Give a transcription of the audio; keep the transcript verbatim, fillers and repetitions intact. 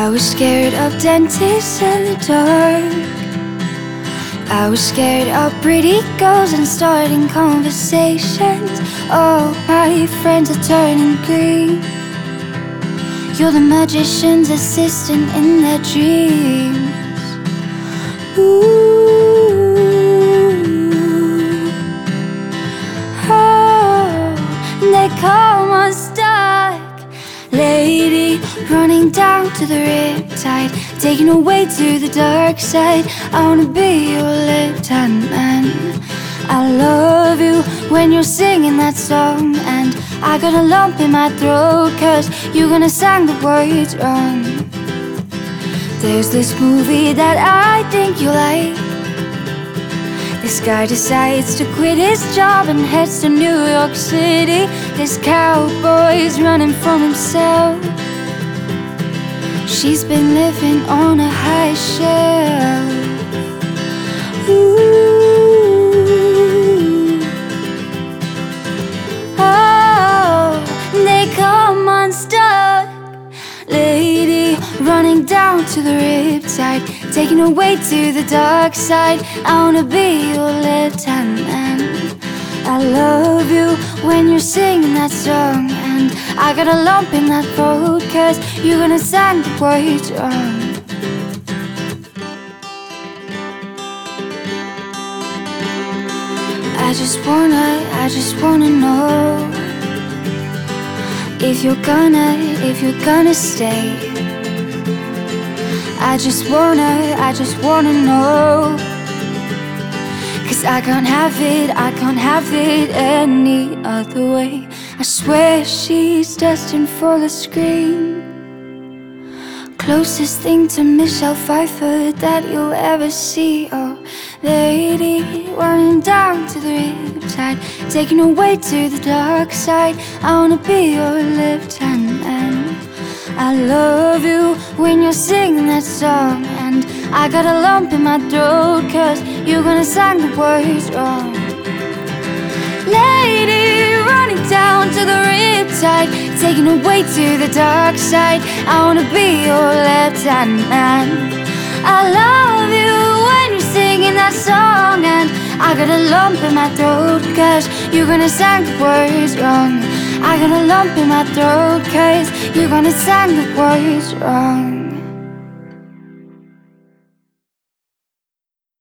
I was scared of dentists in the dark. I was scared of pretty girls and starting conversations. All my friends are turning green. You're the magician's assistant in their dreams. Ooh, oh, they come unstuck. Lady, running down to the riptide, taken away to the dark side. I wanna be your left-hand man. I love you when you're singing that song, and I got a lump in my throat cause you're gonna sing the words wrong. There's this movie that I think you like. This guy decides to quit his job and heads to New York City. This cowboy's running from himself. She's been living on a high shelf. Ooh. Oh, they come unstuck. Lady, running down to the riptide, taken away to the dark side. I wanna be your left-hand man. I love you when you're singing that song, and I got a lump in that throat cause you're gonna sing the words wrong. I just wanna, I just wanna know if you're gonna, if you're gonna stay. I just wanna, I just wanna know, cause I can't have it, I can't have it any other way. I swear she's destined for the screen. Closest thing to Michelle Pfeiffer that you'll ever see. Oh, lady, running down to the riptide, taken away to the dark side. I wanna be your left-hand man. I love you when you're singing that song, and I got a lump in my throat cause you're gonna sing the words wrong. Lady, running down to the riptide, taken away to the dark side. I wanna be your left-hand man. I love you when you're singing that song, and I got a lump in my throat cause you're gonna sing the words wrong. I got a lump in my throat cause you're gonna sing the words wrong.